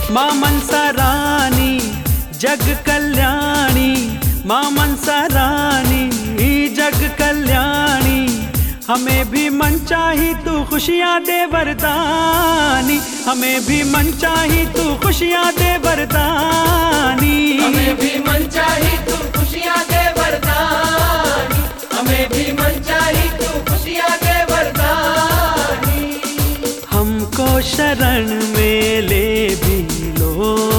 माँ मनसा रानी जग कल्याणी, माँ मनसा रानी जग कल्याणी, हमें भी मन चाही तू खुशियाँ दे वरदानी, हमें भी मन चाही तू खुशियाँ दे वरदानी, हमें भी मन चाही तू खुशियाँ दे वरदानी, हमें भी मन चाही तू खुशियाँ दे वरदानी। हमको शरण में ले भी लो,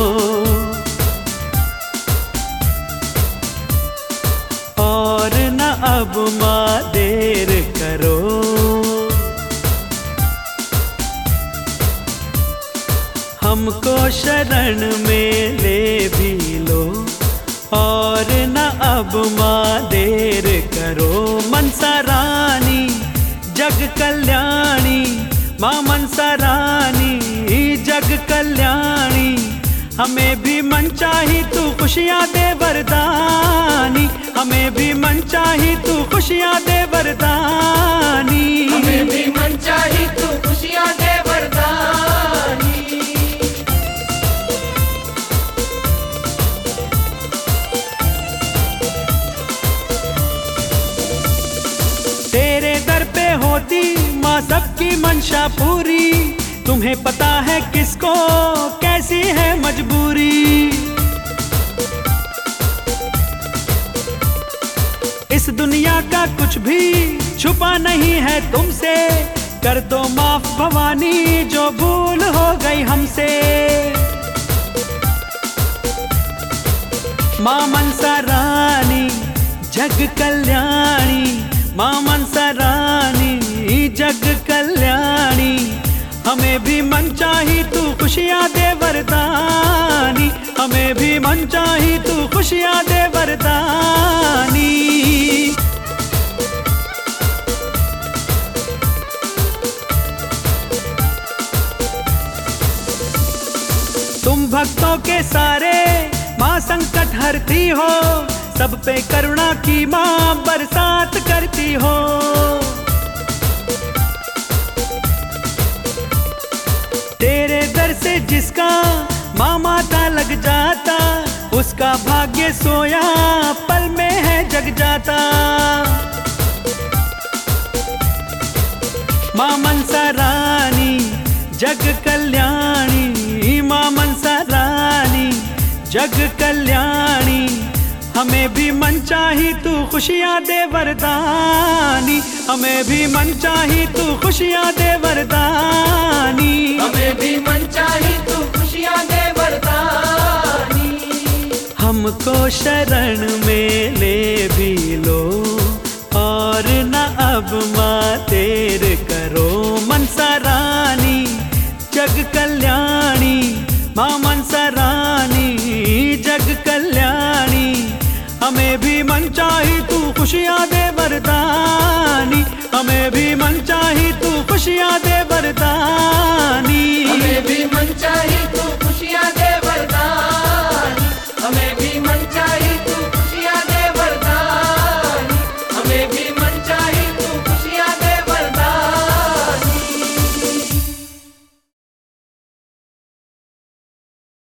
और न अब माँ देर करो, हमको शरण में ले भी लो, और न अब माँ देर करो। मनसा रानी जग कल्याणी, माँ मनसा रानी जग कल्याणी, हमें भी मन चाही तू खुशियाँ दे वरदानी, हमें भी मन चाही तू खुशियाँ दे वरदानी, हमें भी मन चाही तू खुशियाँ दे वरदानी। तेरे दर पे होती माँ सबकी मंशा पूरी, तुम्हें पता है किसको कैसी है मजबूरी। इस दुनिया का कुछ भी छुपा नहीं है तुमसे, कर दो माफ भवानी जो भूल हो गई हमसे। माँ मनसा रानी जग कल्याणी, माँ मनसा रानी जग कल्याणी, हमें भी मन चाही तू खुशियाँ दे वरदानी, हमें भी मन चाही तू खुशियाँ दे वरदानी। तुम भक्तों के सारे माँ संकट हरती हो, सब पे करुणा की माँ बरसात करती हो। तेरे दर से जिसका माँ माता लग जाता, उसका भाग्य सोया पल में है जग जाता। माँ मनसा रानी जग कल्याणी, माँ मनसा रानी जग कल्याणी, हमें भी मन चाही तू खुशियाँ दे वरदानी, हमें भी मन चाही तू खुशियाँ दे वरदानी, हमें भी मन चाही तू खुशियाँ दे वरदानी। हमको शरण में ले भी लो, और न अब माँ देर करो। मनसा रानी जग कल्याणी, माँ मनसा रानी जग कल्याणी, हमें भी मन चाही तू खुशियाँ दे वरदानी, हमें भी मन चाही तू खुशियाँ दे वरदानी।